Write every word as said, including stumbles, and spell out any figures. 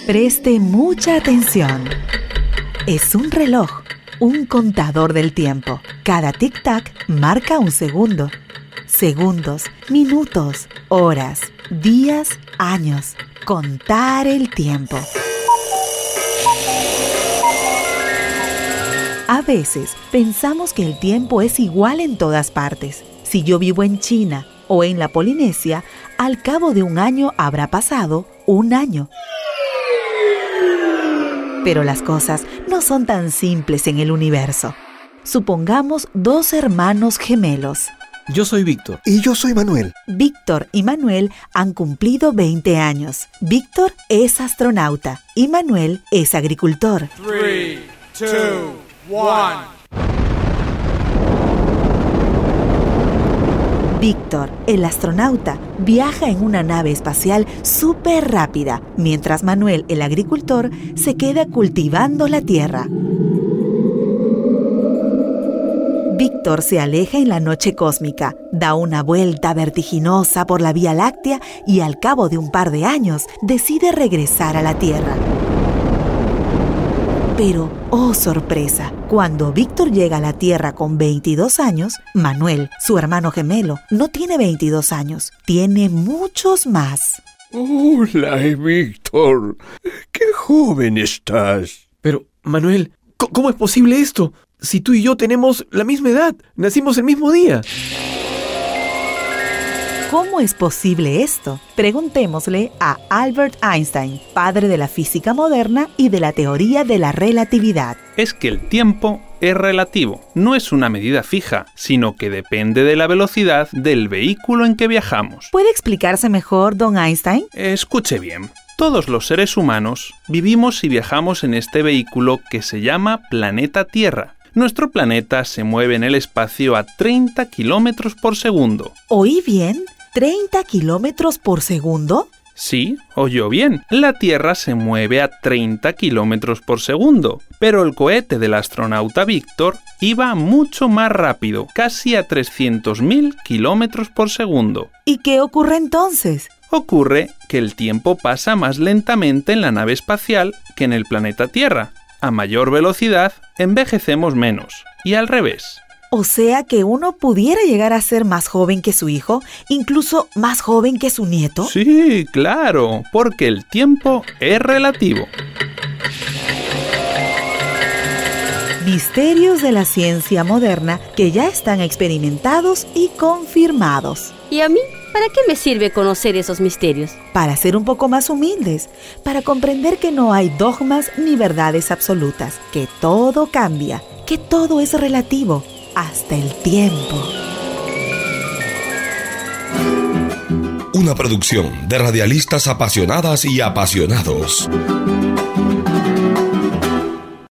Preste mucha atención. Es un reloj, un contador del tiempo. Cada tic-tac marca un segundo. Segundos, minutos, horas, días, años. Contar el tiempo. A veces pensamos que el tiempo es igual en todas partes. Si yo vivo en China o en la Polinesia, al cabo de un año habrá pasado un año. Pero las cosas no son tan simples en el universo. Supongamos dos hermanos gemelos. Yo soy Víctor. Y yo soy Manuel. Víctor y Manuel han cumplido veinte años. Víctor es astronauta y Manuel es agricultor. tres, dos, uno. Víctor, el astronauta, viaja en una nave espacial súper rápida, mientras Manuel, el agricultor, se queda cultivando la tierra. Víctor se aleja en la noche cósmica, da una vuelta vertiginosa por la Vía Láctea y al cabo de un par de años decide regresar a la Tierra. Pero, oh sorpresa, cuando Víctor llega a la Tierra con veintidós años, Manuel, su hermano gemelo, no tiene veintidós años, tiene muchos más. Hola, Víctor. ¡Qué joven estás! Pero, Manuel, ¿cómo es posible esto? Si tú y yo tenemos la misma edad, nacimos el mismo día. ¿Cómo es posible esto? Preguntémosle a Albert Einstein, padre de la física moderna y de la teoría de la relatividad. Es que el tiempo es relativo, no es una medida fija, sino que depende de la velocidad del vehículo en que viajamos. ¿Puede explicarse mejor, don Einstein? Escuche bien. Todos los seres humanos vivimos y viajamos en este vehículo que se llama planeta Tierra. Nuestro planeta se mueve en el espacio a treinta kilómetros por segundo. ¿Oí bien? ¿treinta kilómetros por segundo? Sí, oyó bien. La Tierra se mueve a treinta kilómetros por segundo, pero el cohete del astronauta Víctor iba mucho más rápido, casi a trescientos mil kilómetros por segundo. ¿Y qué ocurre entonces? Ocurre que el tiempo pasa más lentamente en la nave espacial que en el planeta Tierra. A mayor velocidad, envejecemos menos, y al revés. O sea que uno pudiera llegar a ser más joven que su hijo, incluso más joven que su nieto. Sí, claro, porque el tiempo es relativo. Misterios de la ciencia moderna que ya están experimentados y confirmados. ¿Y a mí? ¿Para qué me sirve conocer esos misterios? Para ser un poco más humildes, para comprender que no hay dogmas ni verdades absolutas, que todo cambia, que todo es relativo, hasta el tiempo. Una producción de radialistas apasionadas y apasionados.